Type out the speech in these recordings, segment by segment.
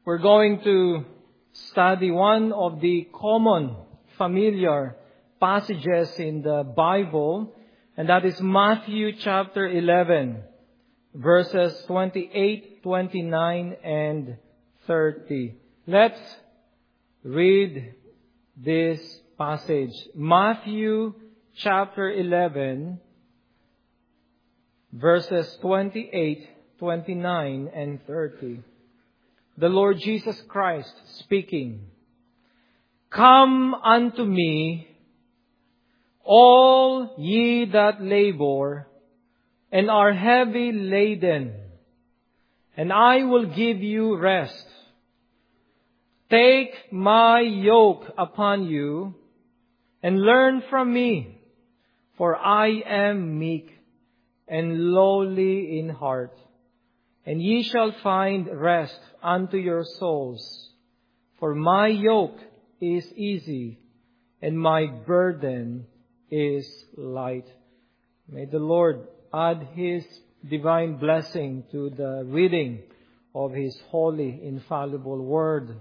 We're going to study one of the common, familiar passages in the Bible, and that is Matthew chapter 11, verses 28, 29, and 30. Let's read this passage. Matthew chapter 11, verses 28, 29, and 30. The Lord Jesus Christ speaking. Come unto me, all ye that labor and are heavy laden, and I will give you rest. Take my yoke upon you, and learn from me, for I am meek and lowly in heart, and ye shall find rest unto your souls. For my yoke is easy, and my burden is light. May the Lord add His divine blessing to the reading of His holy, infallible Word.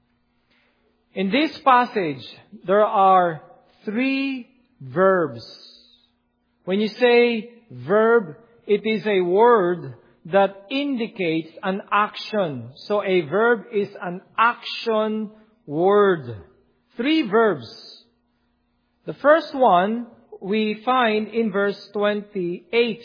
In this passage, there are 3 verbs. When you say verb, it is a word that indicates an action. So a verb is an action word. 3 verbs. The first one we find in verse 28.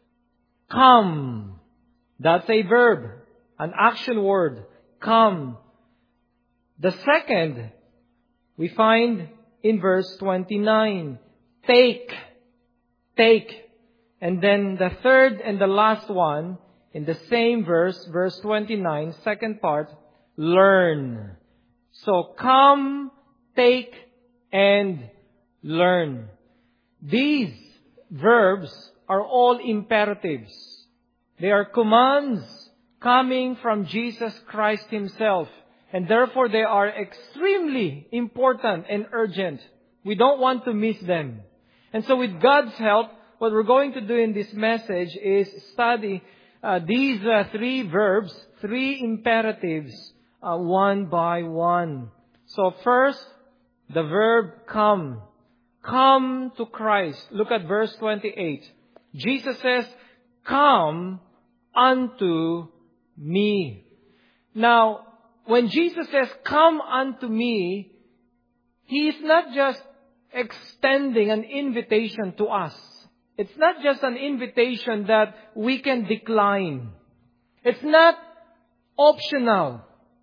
Come. That's a verb, an action word. Come. The second we find in verse 29. Take. Take. And then the third and the last one, in the same verse, verse 29, second part, learn. So come, take, and learn. These verbs are all imperatives. They are commands coming from Jesus Christ Himself. And therefore they are extremely important and urgent. We don't want to miss them. And so with God's help, what we're going to do in this message is study these 3 verbs, 3 imperatives, one by one. So first, the verb come. Come to Christ. Look at verse 28. Jesus says, come unto me. Now, when Jesus says, come unto me, He is not just extending an invitation to us. It's not just an invitation that we can decline. It's not optional.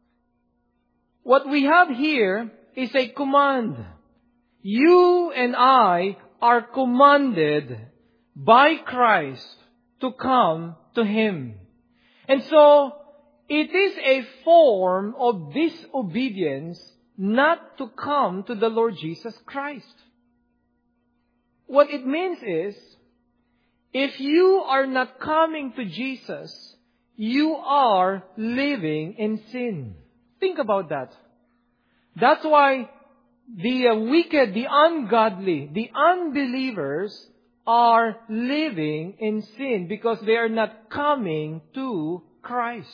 What we have here is a command. You and I are commanded by Christ to come to Him. And so, it is a form of disobedience not to come to the Lord Jesus Christ. What it means is, if you are not coming to Jesus, you are living in sin. Think about that. That's why the wicked, the ungodly, the unbelievers are living in sin because they are not coming to Christ.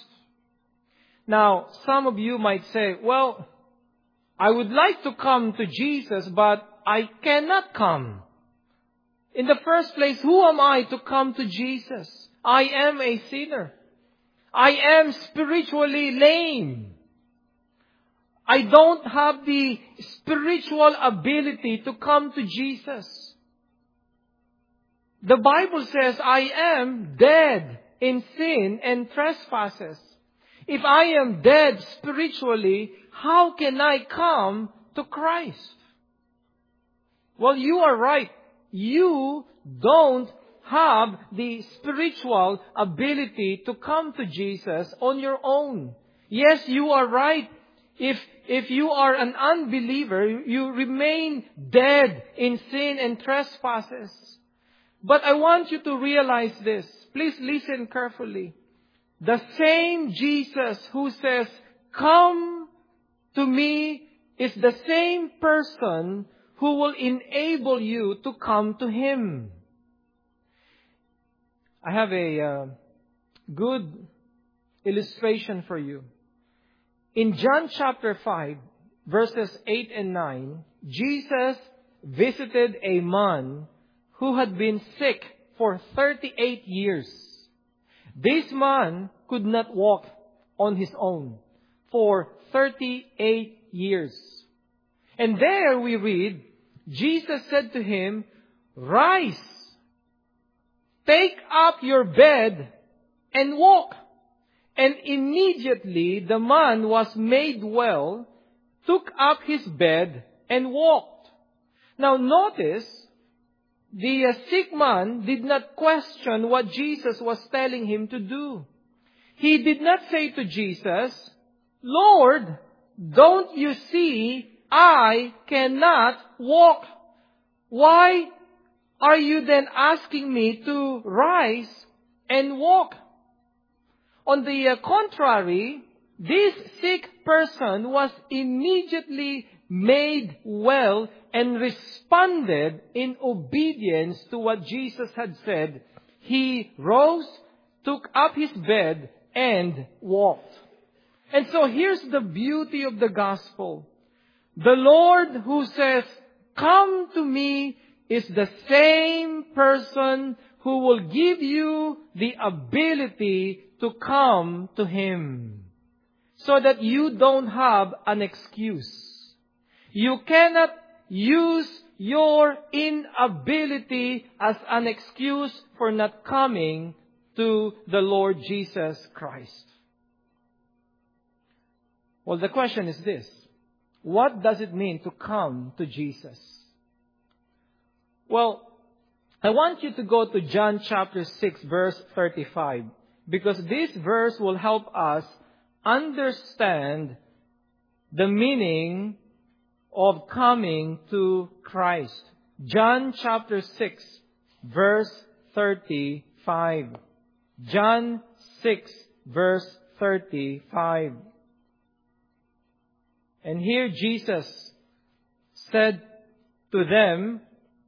Now, some of you might say, well, I would like to come to Jesus, but I cannot come. In the first place, who am I to come to Jesus? I am a sinner. I am spiritually lame. I don't have the spiritual ability to come to Jesus. The Bible says I am dead in sin and trespasses. If I am dead spiritually, how can I come to Christ? Well, you are right. You don't have the spiritual ability to come to Jesus on your own. Yes, you are right. If you are an unbeliever, you remain dead in sin and trespasses. But I want you to realize this. Please listen carefully. The same Jesus who says, come to me, is the same person who will enable you to come to Him. I have a good illustration for you. in John chapter 5, verses 8 and 9, Jesus visited a man who had been sick for 38 years. This man could not walk on his own for 38 years. And there we read, Jesus said to him, "Rise, take up your bed and walk." And immediately the man was made well, took up his bed and walked. Now notice, the sick man did not question what Jesus was telling him to do. He did not say to Jesus, "Lord, don't you see I cannot walk? Why are you then asking me to rise and walk?" On the contrary, this sick person was immediately made well and responded in obedience to what Jesus had said. He rose, took up his bed, and walked. And so here's the beauty of the gospel. The Lord who says, "Come to me," is the same person who will give you the ability to come to Him, so that you don't have an excuse. You cannot use your inability as an excuse for not coming to the Lord Jesus Christ. Well, the question is this: what does it mean to come to Jesus? Well, I want you to go to John chapter 6, verse 35, because this verse will help us understand the meaning of coming to Christ. John chapter 6, verse 35. John 6, verse 35. And here Jesus said to them,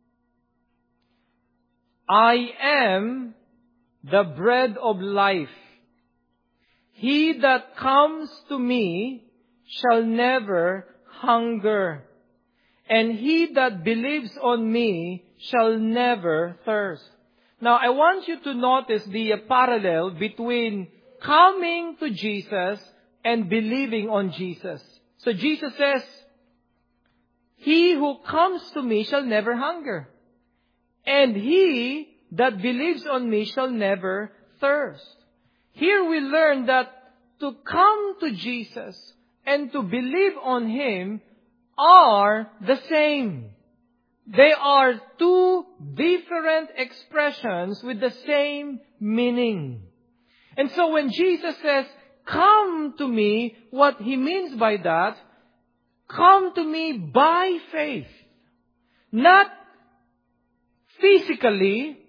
"I am the bread of life. He that comes to me shall never hunger, and he that believes on me shall never thirst." Now, I want you to notice the parallel between coming to Jesus and believing on Jesus. So Jesus says, "He who comes to me shall never hunger, and he that believes on me shall never thirst." Here we learn that to come to Jesus and to believe on Him are the same. They are two different expressions with the same meaning. And so when Jesus says, "Come to me," what He means by that, come to me by faith. Not physically.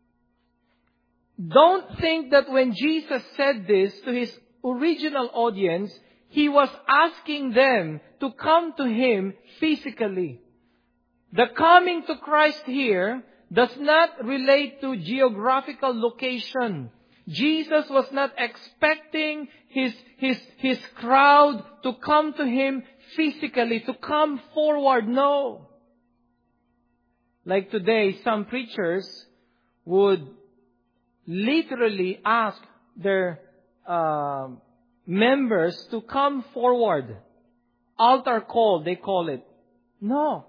Don't think that when Jesus said this to His original audience, He was asking them to come to Him physically. The coming to Christ here does not relate to geographical location. Jesus was not expecting his crowd to come to Him physically, to come forward. No. Like today, some preachers would literally ask their members to come forward. Altar call, they call it. No.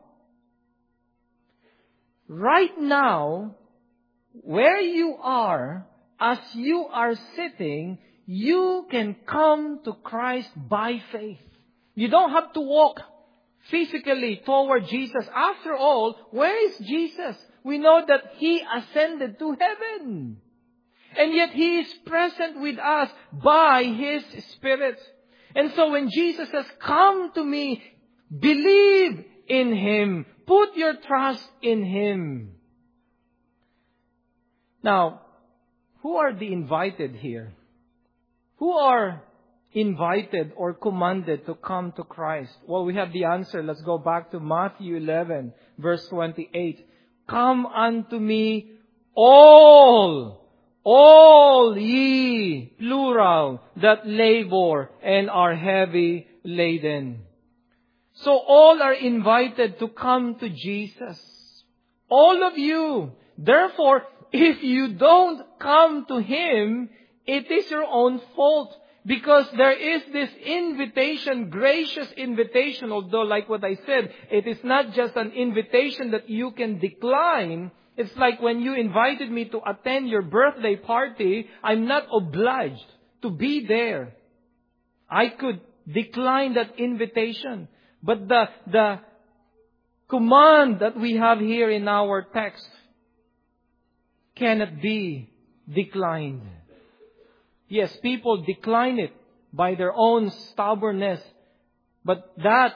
Right now, where you are, as you are sitting, you can come to Christ by faith. You don't have to walk physically toward Jesus. After all, where is Jesus? We know that He ascended to heaven. And yet He is present with us by His Spirit. And so when Jesus says, "Come to me," believe in Him. Put your trust in Him. Now, who are the invited here? Who are invited or commanded to come to Christ? Well, we have the answer. Let's go back to Matthew 11, verse 28. "Come unto me, all All ye, plural, that labor and are heavy laden. So all are invited to come to Jesus. All of you. Therefore, if you don't come to Him, it is your own fault. Because there is this invitation, gracious invitation, although like what I said, it is not just an invitation that you can decline. It's like when you invited me to attend your birthday party, I'm not obliged to be there. I could decline that invitation. But the command that we have here in our text cannot be declined. Yes, people decline it by their own stubbornness, but that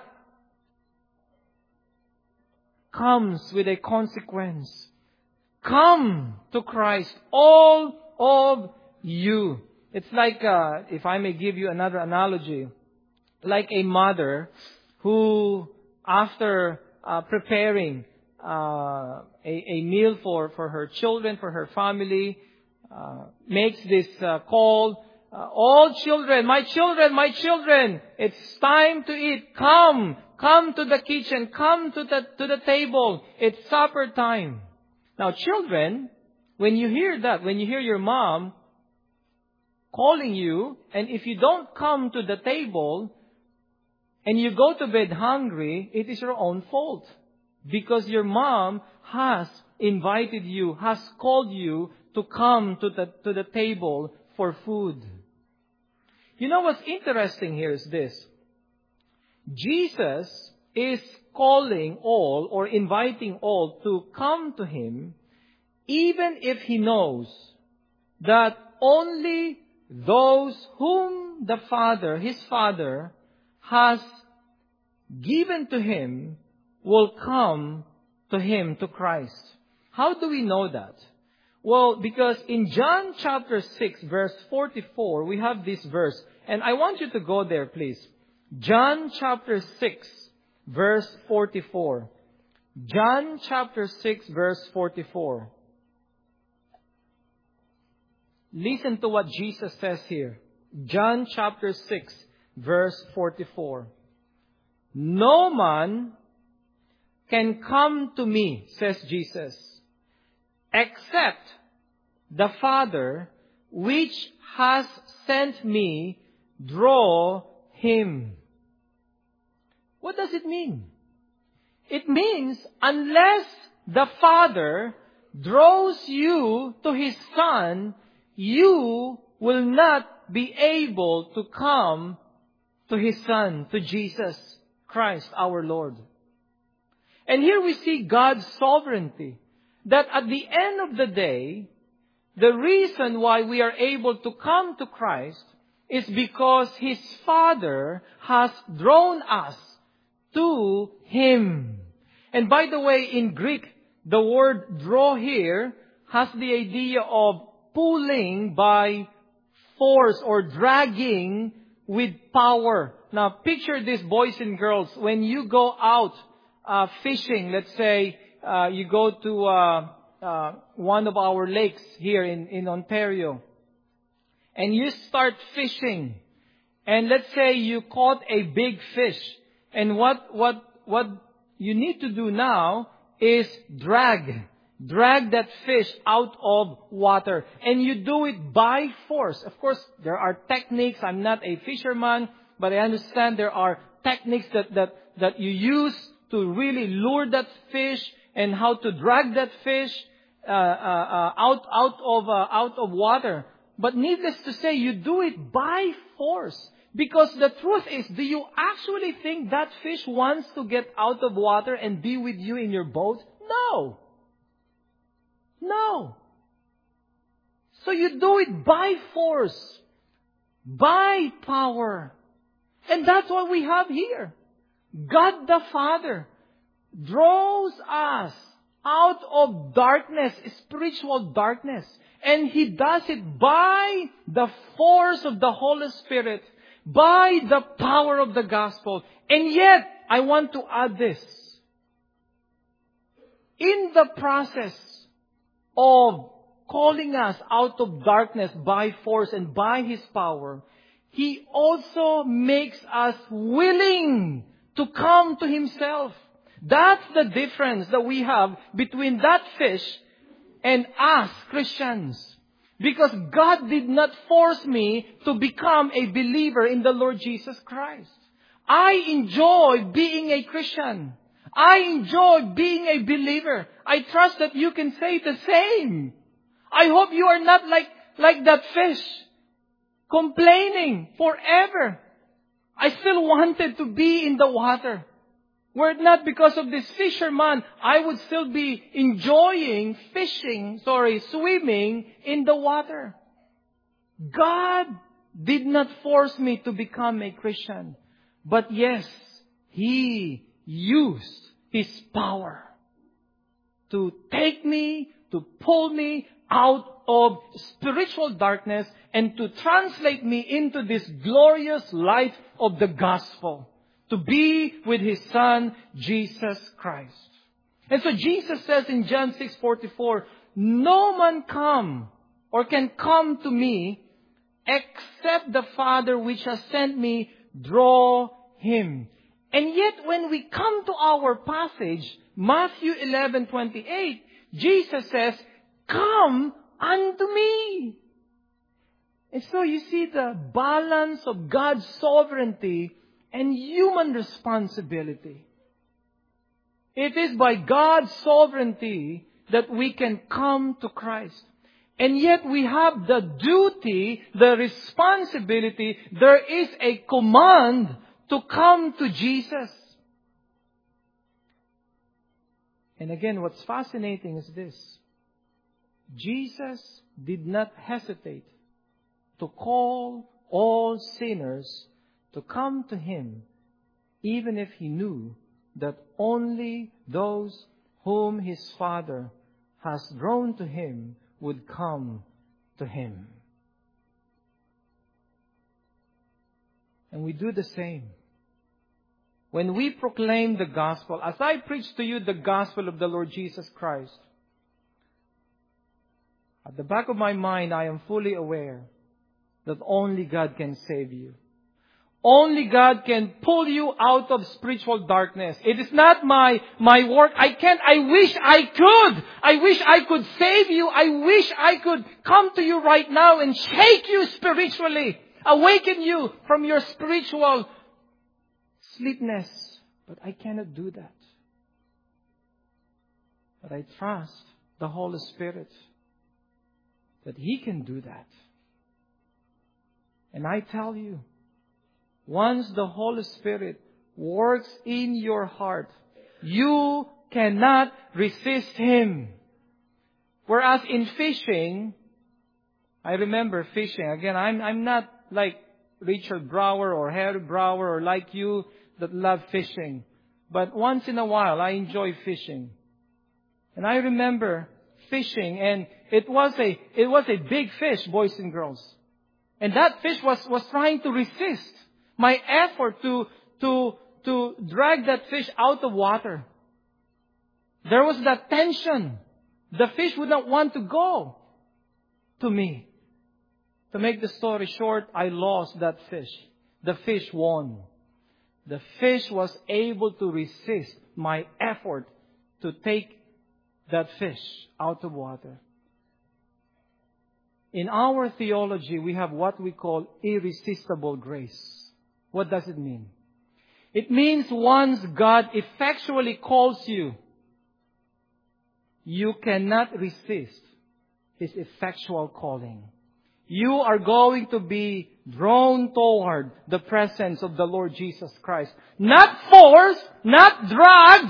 comes with a consequence. Come to Christ, all of you. It's like, if I may give you another analogy, like a mother who, after preparing a meal for her children, for her family, makes this call, all children, my children, it's time to eat. Come to the kitchen, come to the table. It's supper time. Now children, when you hear that, when you hear your mom calling you, and if you don't come to the table, and you go to bed hungry, it is your own fault. Because your mom has invited you, has called you to come to the table for food. You know what's interesting here is this. Jesus is calling all or inviting all to come to Him, even if He knows that only those whom the Father, His Father, has given to Him will come to Him, to Christ. How do we know that? Well, because in John chapter 6, verse 44, we have this verse. And I want you to go there, please. John chapter 6, verse 44. John chapter 6, verse 44. Listen to what Jesus says here. John chapter 6, verse 44. No man can come to me, says Jesus, except the Father which has sent me draw him. What does it mean? It means unless the Father draws you to His Son, you will not be able to come to His Son, to Jesus Christ our Lord. And here we see God's sovereignty. That at the end of the day, the reason why we are able to come to Christ is because His Father has drawn us to Him. And by the way, in Greek, the word draw here has the idea of pulling by force or dragging with power. Now, picture this, boys and girls. When you go out fishing, let's say you go to one of our lakes here in Ontario, and you start fishing, and let's say you caught a big fish, and what you need to do now is drag that fish out of water, and you do it by force. Of course, there are techniques. I'm not a fisherman, but I understand there are techniques that you use to really lure that fish and how to drag that fish out of water. But needless to say, you do it by force. Because the truth is, do you actually think that fish wants to get out of water and be with you in your boat? No. No. So you do it by force, by power. And that's what we have here. God the Father draws us out of darkness, spiritual darkness. And He does it by the force of the Holy Spirit, by the power of the gospel. And yet, I want to add this. In the process of calling us out of darkness by force and by His power, He also makes us willing to come to Himself. That's the difference that we have between that fish and us Christians. Because God did not force me to become a believer in the Lord Jesus Christ. I enjoy being a Christian. I enjoy being a believer. I trust that you can say the same. I hope you are not like that fish, complaining forever. I still wanted to be in the water. Were it not because of this fisherman, I would still be enjoying swimming in the water. God did not force me to become a Christian. But yes, He used His power to take me, to pull me out of spiritual darkness and to translate me into this glorious light of the gospel. To be with His Son, Jesus Christ. And so Jesus says in John 6:44, no man can come to me except the Father which has sent me draw him. And yet when we come to our passage, Matthew 11:28, Jesus says, come unto me. And so you see the balance of God's sovereignty and human responsibility. It is by God's sovereignty that we can come to Christ. And yet we have the duty, the responsibility, there is a command to come to Jesus. And again, what's fascinating is this. Jesus did not hesitate to call all sinners to come to Him, even if He knew that only those whom His Father has drawn to Him would come to Him. And we do the same. When we proclaim the gospel, as I preach to you the gospel of the Lord Jesus Christ, at the back of my mind, I am fully aware that only God can save you. Only God can pull you out of spiritual darkness. It is not my work. I wish I could. I wish I could save you. I wish I could come to you right now and shake you spiritually. Awaken you from your spiritual sleepness. But I cannot do that. But I trust the Holy Spirit that He can do that. And I tell you, once the Holy Spirit works in your heart, you cannot resist Him. Whereas in fishing, I remember fishing. Again, I'm not like Richard Brower or Harry Brower or like you that love fishing. But once in a while, I enjoy fishing. And I remember fishing, and it was a big fish, boys and girls. And that fish was trying to resist my effort to drag that fish out of water. There was that tension. The fish would not want to go to me. To make the story short, I lost that fish. The fish won. The fish was able to resist my effort to take that fish out of water. In our theology, we have what we call irresistible grace. What does it mean? It means once God effectually calls you, you cannot resist His effectual calling. You are going to be drawn toward the presence of the Lord Jesus Christ. Not forced, not dragged,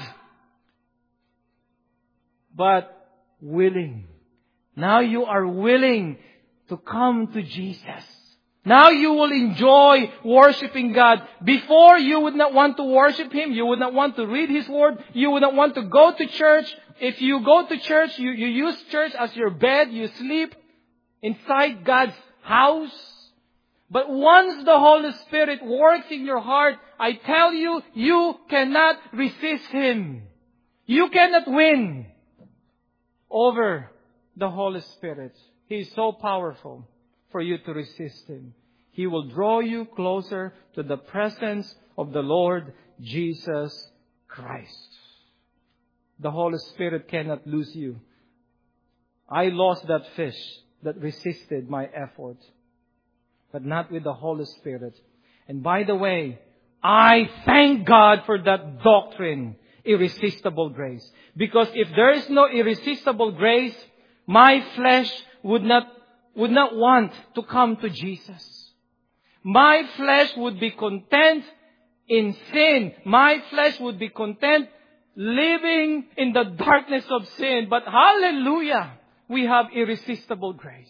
but willing. Now you are willing to come to Jesus. Now you will enjoy worshiping God. Before, you would not want to worship Him. You would not want to read His Word. You would not want to go to church. If you go to church, you use church as your bed. You sleep inside God's house. But once the Holy Spirit works in your heart, I tell you, you cannot resist Him. You cannot win over the Holy Spirit. He is so powerful for you to resist Him. He will draw you closer to the presence of the Lord Jesus Christ. The Holy Spirit cannot lose you. I lost that fish that resisted my effort, but not with the Holy Spirit. And by the way, I thank God for that doctrine, irresistible grace. Because if there is no irresistible grace, my flesh would not want to come to Jesus. My flesh would be content in sin. My flesh would be content living in the darkness of sin. But hallelujah, we have irresistible grace.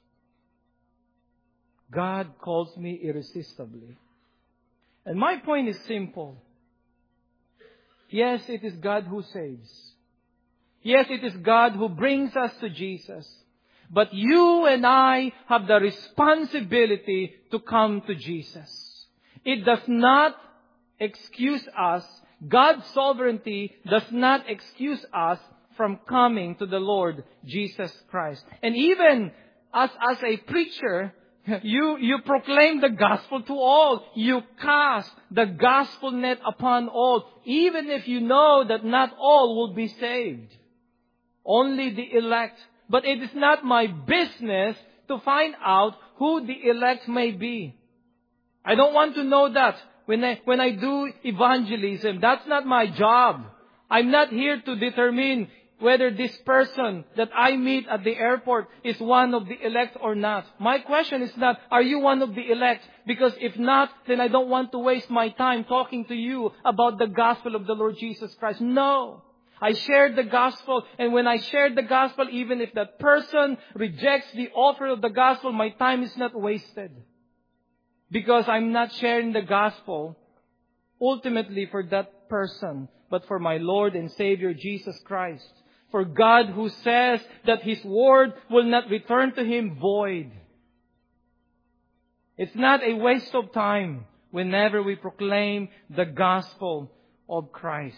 God calls me irresistibly. And my point is simple. Yes, it is God who saves. Yes, it is God who brings us to Jesus. But you and I have the responsibility to come to Jesus. It does not excuse us. God's sovereignty does not excuse us from coming to the Lord Jesus Christ. And even as a preacher, you proclaim the gospel to all. You cast the gospel net upon all. Even if you know that not all will be saved. Only the elect. But it is not my business to find out who the elect may be. I don't want to know that. When I do evangelism, that's not my job. I'm not here to determine whether this person that I meet at the airport is one of the elect or not. My question is not, are you one of the elect? Because if not, then I don't want to waste my time talking to you about the gospel of the Lord Jesus Christ. No. I shared the gospel, and when I shared the gospel, even if that person rejects the offer of the gospel, my time is not wasted. Because I'm not sharing the gospel ultimately for that person, but for my Lord and Savior Jesus Christ. For God who says that His word will not return to Him void. It's not a waste of time whenever we proclaim the gospel of Christ.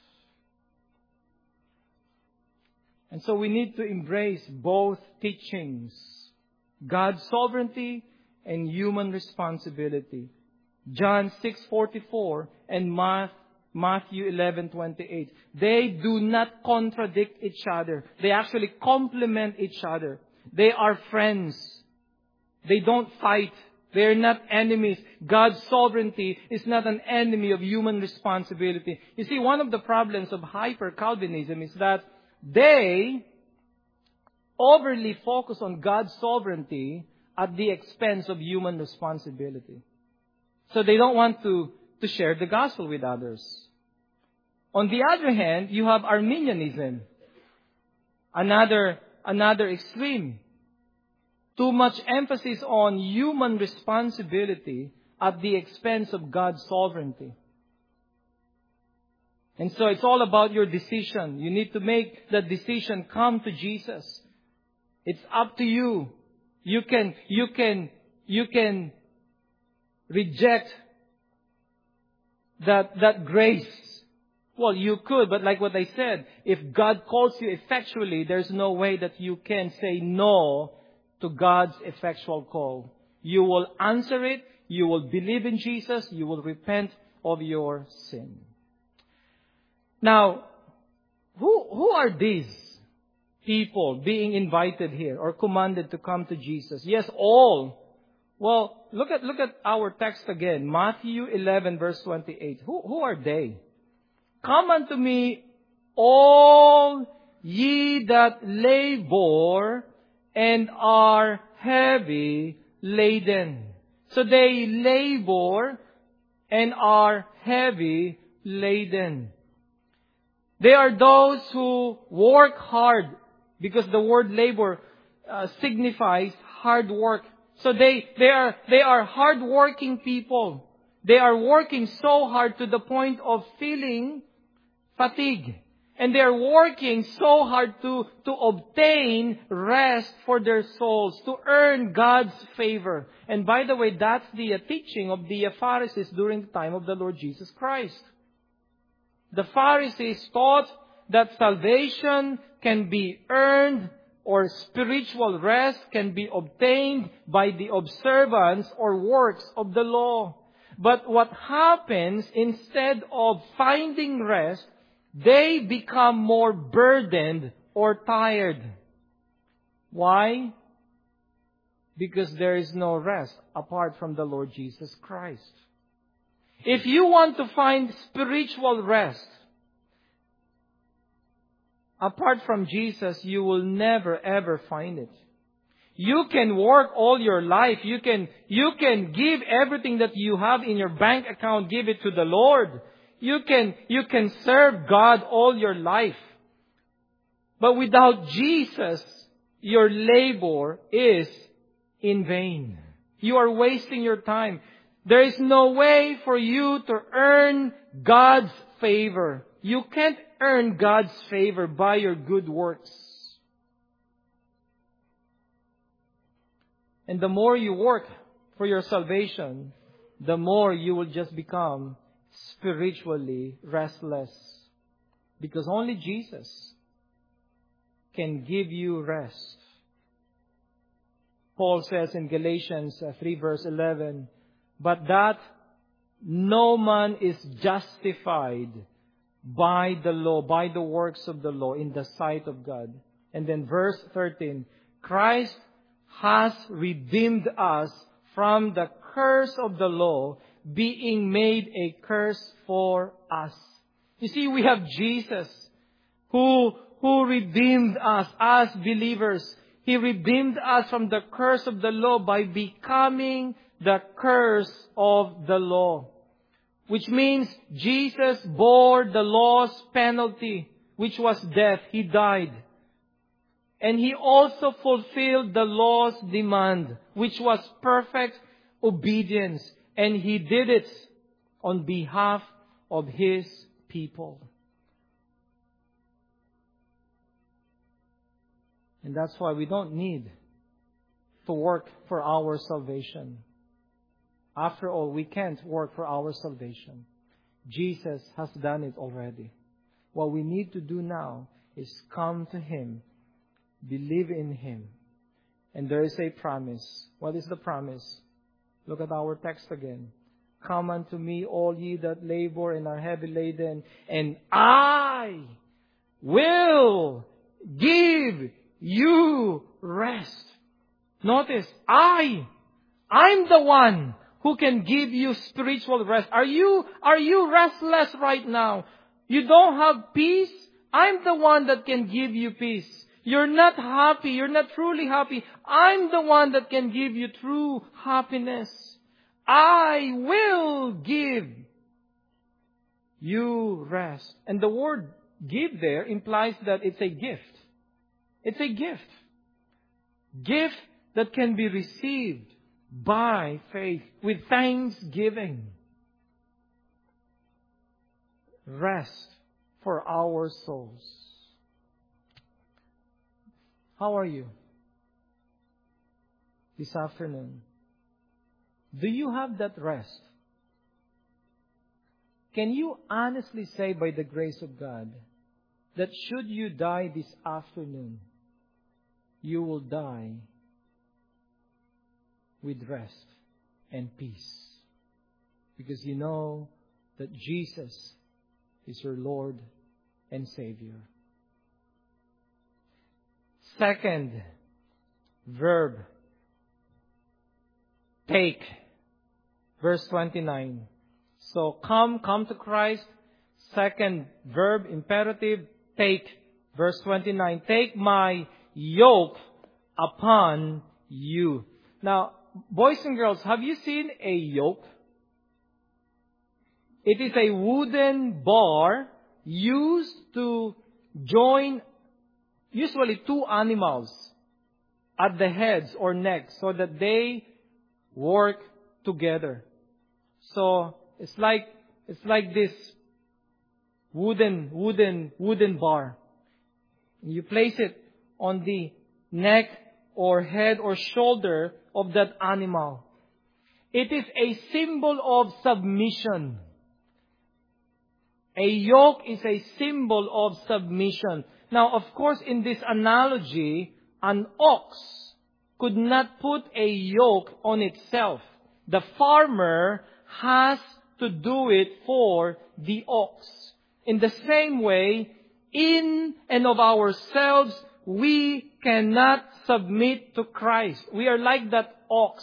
And so we need to embrace both teachings, God's sovereignty and human responsibility. John 6:44 and Matthew 11:28. They do not contradict each other. They actually complement each other. They are friends. They don't fight. They are not enemies. God's sovereignty is not an enemy of human responsibility. You see, one of the problems of hyper-Calvinism is that they overly focus on God's sovereignty at the expense of human responsibility. So they don't want to share the gospel with others. On the other hand, you have Arminianism. Another extreme. Too much emphasis on human responsibility at the expense of God's sovereignty. And so it's all about your decision. You need to make that decision. Come to Jesus. It's up to you. You can reject that grace. Well, you could, but like what I said, if God calls you effectually, there's no way that you can say no to God's effectual call. You will answer it. You will believe in Jesus. You will repent of your sin. Now, who are these people being invited here or commanded to come to Jesus? Yes, all. Well, look at our text again. Matthew 11 verse 28. Who are they? Come unto me, all ye that labor and are heavy laden. So they labor and are heavy laden. They are those who work hard, because the word labor signifies hard work. So they are hard-working people. They are working so hard to the point of feeling fatigue. And they are working so hard to obtain rest for their souls, to earn God's favor. And by the way, that's the teaching of the Pharisees during the time of the Lord Jesus Christ. The Pharisees taught that salvation can be earned or spiritual rest can be obtained by the observance or works of the law. But what happens, instead of finding rest, they become more burdened or tired. Why? Because there is no rest apart from the Lord Jesus Christ. If you want to find spiritual rest apart from Jesus, you will never ever find it. You can work all your life. You can give everything that you have in your bank account, give it to the Lord. You can serve God all your life. But without Jesus, your labor is in vain. You are wasting your time. There is no way for you to earn God's favor. You can't earn God's favor by your good works. And the more you work for your salvation, the more you will just become spiritually restless. Because only Jesus can give you rest. Paul says in Galatians 3 verse 11, but that no man is justified by the law, by the works of the law in the sight of God. And then verse 13, Christ has redeemed us from the curse of the law, being made a curse for us. You see, we have Jesus who redeemed us as believers. He redeemed us from the curse of the law by becoming the curse of the law. Which means Jesus bore the law's penalty, which was death. He died. And He also fulfilled the law's demand, which was perfect obedience. And He did it on behalf of His people. And that's why we don't need to work for our salvation. After all, we can't work for our salvation. Jesus has done it already. What we need to do now is come to Him, believe in Him. And there is a promise. What is the promise? Look at our text again. Come unto me, all ye that labor and are heavy laden, and I will give you rest. Notice, I'm the one who can give you spiritual rest. Are you restless right now? You don't have peace? I'm the one that can give you peace. You're not happy. You're not truly happy. I'm the one that can give you true happiness. I will give you rest. And the word give there implies that it's a gift. It's a gift. Gift that can be received by faith with thanksgiving. Rest for our souls. How are you this afternoon? Do you have that rest? Can you honestly say by the grace of God that should you die this afternoon, you will die with rest and peace? Because you know that Jesus is your Lord and Savior. Second verb, take. Verse 29. So come to Christ. Second verb, imperative, take. Verse 29. Take my yoke upon you. Now, boys and girls, have you seen a yoke? It is a wooden bar used to join usually two animals at the heads or necks so that they work together. So it's like this wooden bar. You place it on the neck or head or shoulder of that animal. It is a symbol of submission. A yoke is a symbol of submission. Now, of course, in this analogy, an ox could not put a yoke on itself. The farmer has to do it for the ox. In the same way, in and of ourselves, we cannot submit to Christ. We are like that ox.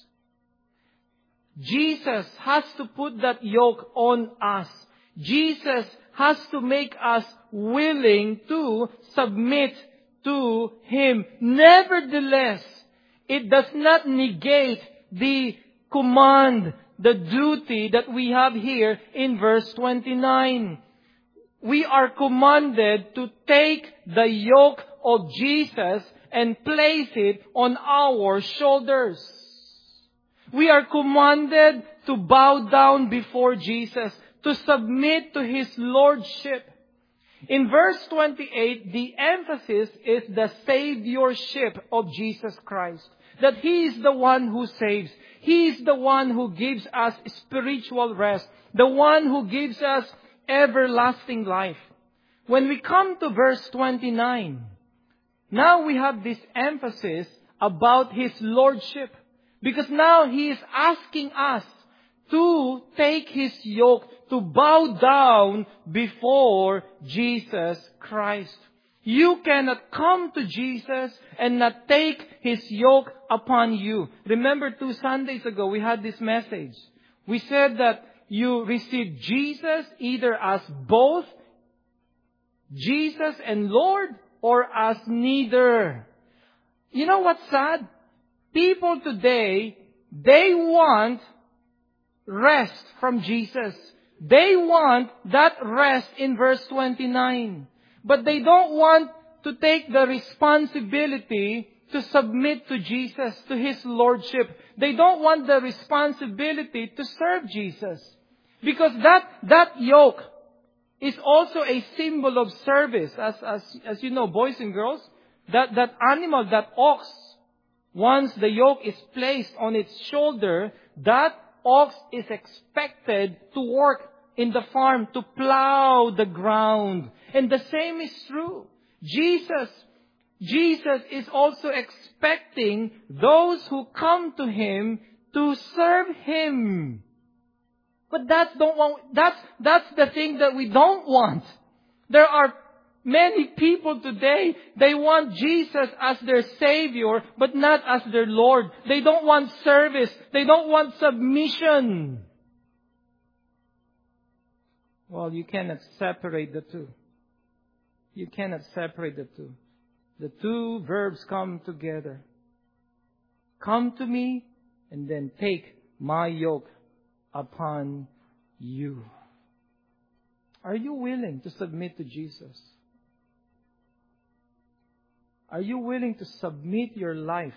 Jesus has to put that yoke on us. Jesus has to make us willing to submit to Him. Nevertheless, it does not negate the command, the duty that we have here in verse 29. We are commanded to take the yoke of Jesus and place it on our shoulders. We are commanded to bow down before Jesus, to submit to His Lordship. In verse 28, the emphasis is the Saviorship of Jesus Christ. That He is the one who saves. He is the one who gives us spiritual rest. The one who gives us everlasting life. When we come to verse 29, now we have this emphasis about His Lordship. Because now He is asking us to take His yoke, to bow down before Jesus Christ. You cannot come to Jesus and not take His yoke upon you. Remember 2 Sundays ago, we had this message. We said that you receive Jesus either as both Jesus and Lord or as neither. You know what's sad? People today, they want rest from Jesus. They want that rest in verse 29. But they don't want to take the responsibility to submit to Jesus, to His Lordship. They don't want the responsibility to serve Jesus. Because that yoke is also a symbol of service. As you know, boys and girls, that animal, that ox, once the yoke is placed on its shoulder, that ox is expected to work in the farm, to plow the ground. And the same is true. Jesus is also expecting those who come to Him to serve Him. But that's the thing that we don't want. There are many people today, they want Jesus as their Savior, but not as their Lord. They don't want service. They don't want submission. Well, you cannot separate the two. You cannot separate the two. The two verbs come together. Come to me and then take my yoke upon you. Are you willing to submit to Jesus? Are you willing to submit your life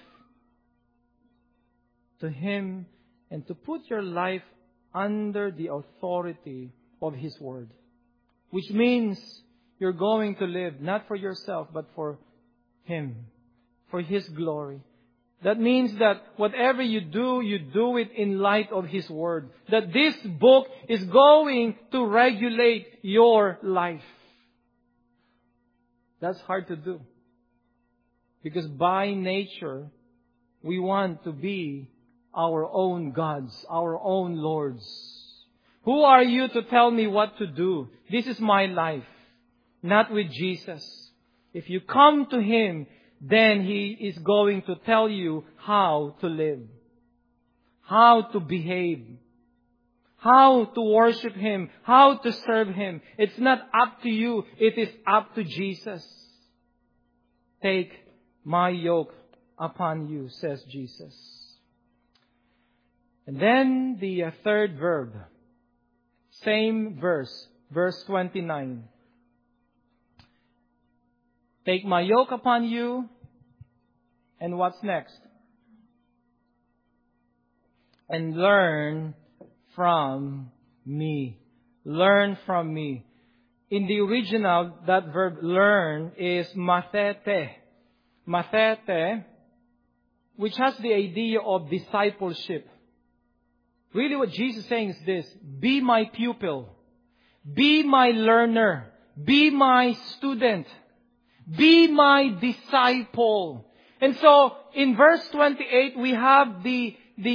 to Him and to put your life under the authority of His Word? Which means you're going to live not for yourself but for Him, for His glory. That means that whatever you do it in light of His Word. That this book is going to regulate your life. That's hard to do. Because by nature, we want to be our own gods, our own lords. Who are you to tell me what to do? This is my life. Not with Jesus. If you come to Him, then He is going to tell you how to live, how to behave, how to worship Him, how to serve Him. It's not up to you. It is up to Jesus. Take my yoke upon you, says Jesus. And then the third verb. Same verse, verse 29. Take my yoke upon you. And what's next? And learn from me. Learn from me. In the original, that verb learn is mathete. Mathete, which has the idea of discipleship. Really what Jesus is saying is this: be my pupil. Be my learner. Be my student. Be my disciple. And so, in verse 28, we have the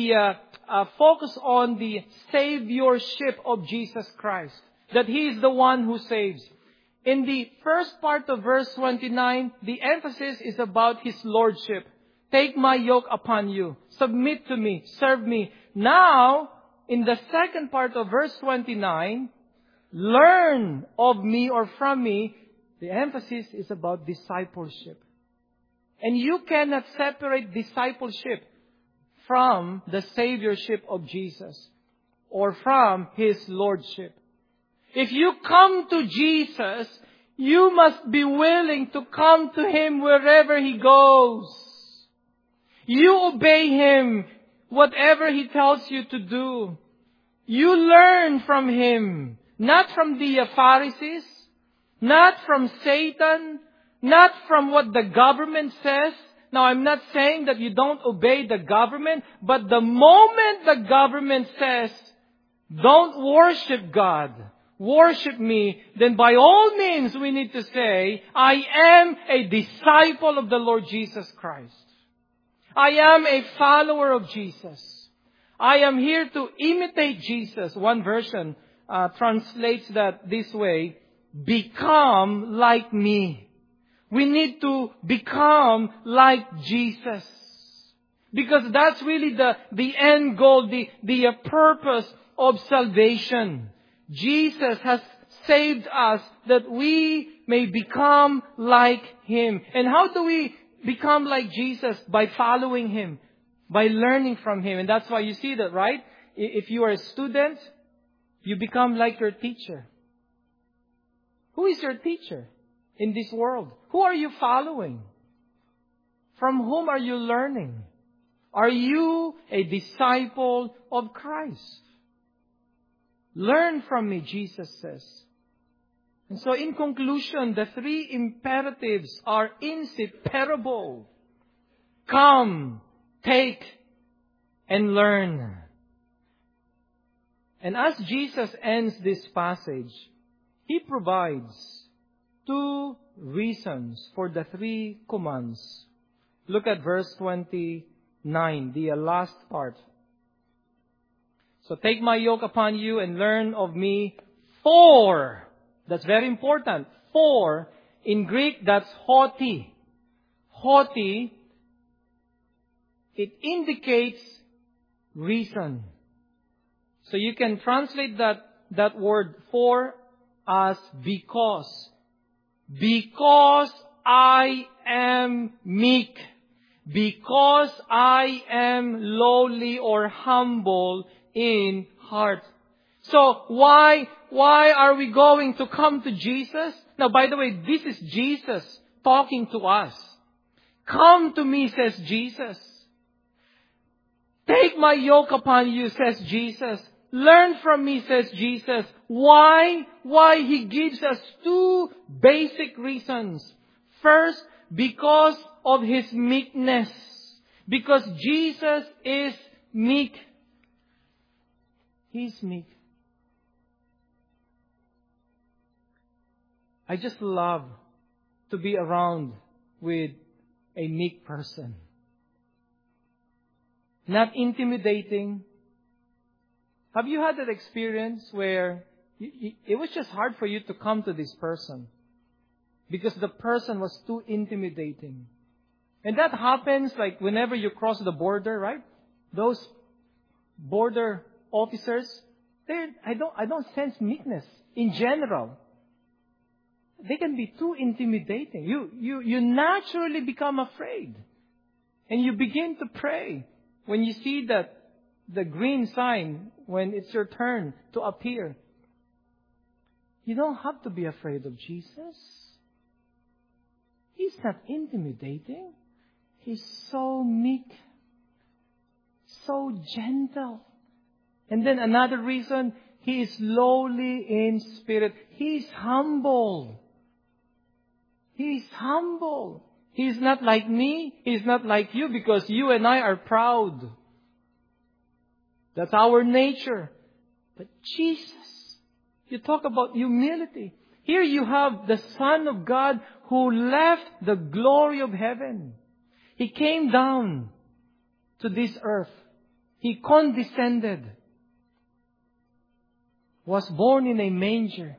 focus on the saviorship of Jesus Christ. That He is the one who saves. In the first part of verse 29, the emphasis is about His lordship. Take my yoke upon you. Submit to me. Serve me. Now, in the second part of verse 29, learn of me or from me. The emphasis is about discipleship. And you cannot separate discipleship from the saviorship of Jesus or from His lordship. If you come to Jesus, you must be willing to come to Him wherever He goes. You obey Him, whatever He tells you to do. You learn from Him, not from the Pharisees, not from Satan, not from what the government says. Now, I'm not saying that you don't obey the government, but the moment the government says, don't worship God, worship me, then by all means we need to say, I am a disciple of the Lord Jesus Christ. I am a follower of Jesus. I am here to imitate Jesus. One version translates that this way, become like me. We need to become like Jesus. Because that's really the end goal, the purpose of salvation. Jesus has saved us that we may become like Him. And how do we become like Jesus? By following Him, by learning from Him. And that's why you see that, right? If you are a student, you become like your teacher. Who is your teacher in this world? Who are you following? From whom are you learning? Are you a disciple of Christ? Learn from me, Jesus says. And so in conclusion, the three imperatives are inseparable. Come, take, and learn. And as Jesus ends this passage, He provides two reasons for the three commands. Look at verse 29, the last part. So take my yoke upon you and learn of me, for, that's very important, for, in Greek that's haughty. Haughty, it indicates reason. So you can translate that word for as because. Because I am meek. Because I am lowly or humble in heart. So why are we going to come to Jesus? Now, by the way, this is Jesus talking to us. Come to me, says Jesus. Take my yoke upon you, says Jesus. Learn from me, says Jesus. Why? Why? He gives us two basic reasons. First, because of His meekness. Because Jesus is meek. He's meek. I just love to be around with a meek person. Not intimidating. Have you had that experience where it was just hard for you to come to this person because the person was too intimidating? And that happens like whenever you cross the border, right? Those border officers, I don't sense meekness in general. They can be too intimidating. You naturally become afraid. And you begin to pray when you see the green sign when it's your turn to appear. You don't have to be afraid of Jesus. He's not intimidating. He's so meek, so gentle. And then another reason, He is lowly in spirit. He's humble. He's humble. He's not like me. He's not like you, because you and I are proud. That's our nature. But Jesus, you talk about humility. Here you have the Son of God who left the glory of heaven. He came down to this earth. He condescended. Was born in a manger.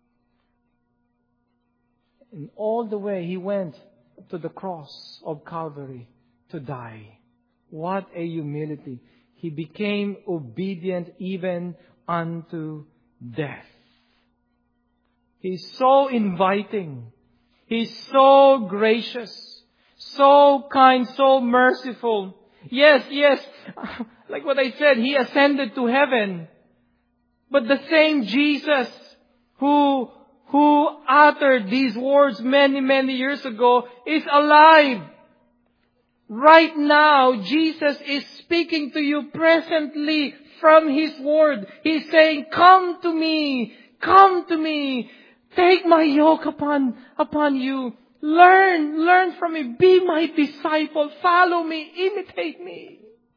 And all the way He went to the cross of Calvary to die. What a humility. He became obedient even unto death. He's so inviting. He's so gracious, so kind, so merciful. Yes, like what I said, He ascended to heaven. But the same Jesus who uttered these words many, many years ago is alive. Right now, Jesus is speaking to you presently from His Word. He's saying, come to me, take my yoke upon you. Learn from me, be my disciple, follow me, imitate me.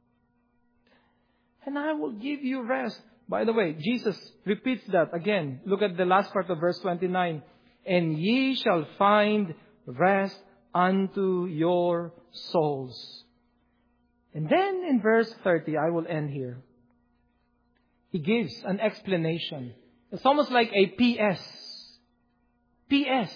And I will give you rest. By the way, Jesus repeats that again. Look at the last part of verse 29. And ye shall find rest unto your souls. And then in verse 30, I will end here. He gives an explanation. It's almost like a PS. PS.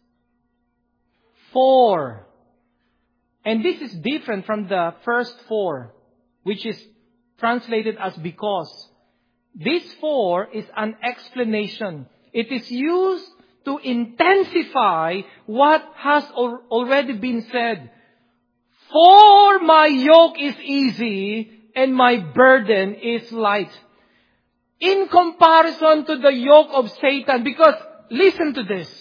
For. And this is different from the first for, which is translated as because. This for is an explanation. It is used to intensify what has already been said. For my yoke is easy and my burden is light. In comparison to the yoke of Satan, because listen to this.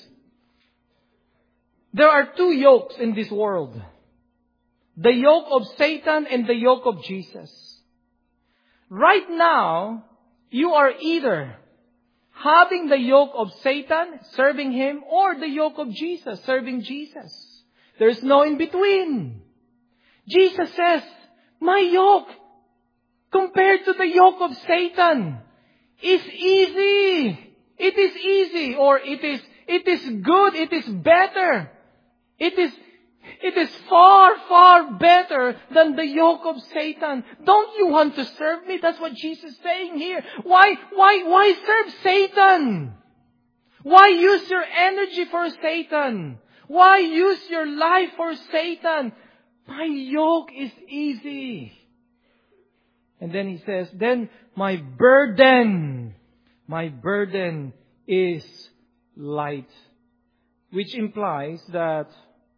There are two yokes in this world. The yoke of Satan and the yoke of Jesus. Right now, you are either having the yoke of Satan, serving him, or the yoke of Jesus, serving Jesus. There's no in between. Jesus says, my yoke, compared to the yoke of Satan, is easy. It is easy, or it is good, it is better. It is far, far better than the yoke of Satan. Don't you want to serve me? That's what Jesus is saying here. Why serve Satan? Why use your energy for Satan? Why use your life for Satan? My yoke is easy. And then He says, then my burden is light. Which implies that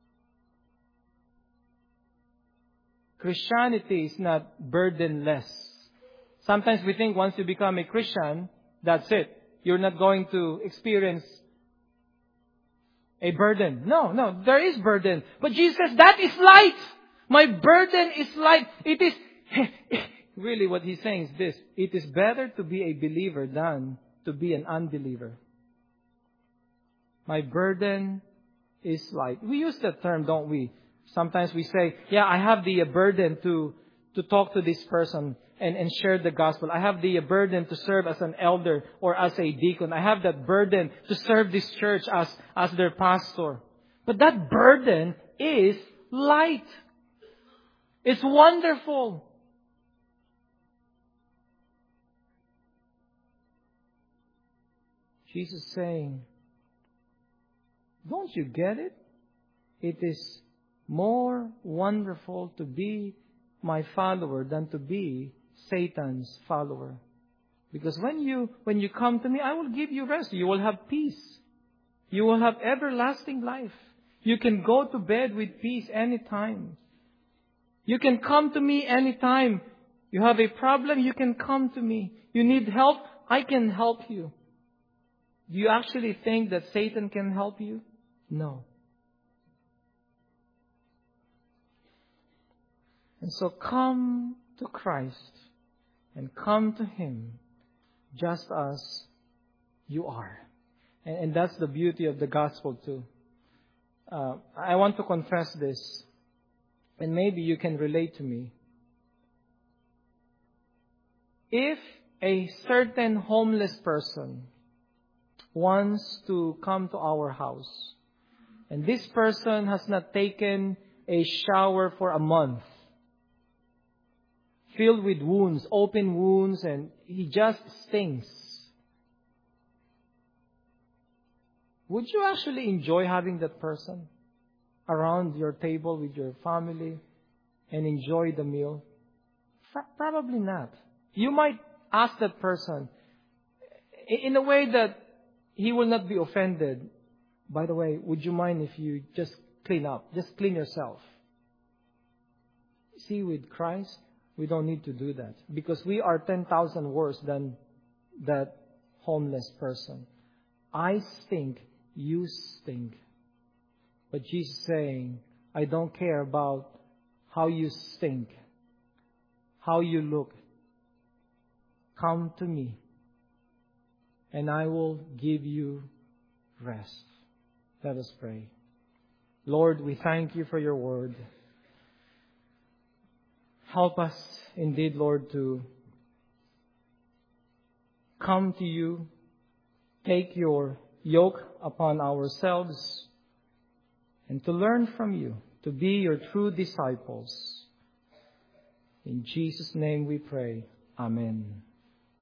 Christianity is not burdenless. Sometimes we think once you become a Christian, that's it. You're not going to experience a burden. No, there is burden. But Jesus says, that is light. My burden is light. It is, really what He's saying is this. It is better to be a believer than to be an unbeliever. My burden is light. We use that term, don't we? Sometimes we say, yeah, I have the burden to talk to this person and share the gospel. I have the burden to serve as an elder or as a deacon. I have that burden to serve this church as their pastor. But that burden is light. It's wonderful. Jesus is saying, don't you get it? It is more wonderful to be my follower than to be Satan's follower. Because when you come to me, I will give you rest. You will have peace. You will have everlasting life. You can go to bed with peace anytime. You can come to me anytime. You have a problem, you can come to me. You need help, I can help you. Do you actually think that Satan can help you? No. And so come to Christ and come to Him just as you are. And that's the beauty of the gospel too. I want to confess this, and maybe you can relate to me. If a certain homeless person wants to come to our house, and this person has not taken a shower for a month, filled with wounds, open wounds, and he just stinks. Would you actually enjoy having that person around your table with your family and enjoy the meal? Probably not. You might ask that person in a way that he will not be offended. By the way, would you mind if you just clean up? Just clean yourself. See, with Christ, we don't need to do that because we are 10,000 worse than that homeless person. I stink, you stink. But Jesus is saying, I don't care about how you stink, how you look. Come to me, and I will give you rest. Let us pray. Lord, we thank you for your word. Help us indeed, Lord, to come to you, take your yoke upon ourselves, and to learn from you, to be your true disciples. In Jesus' name we pray. Amen.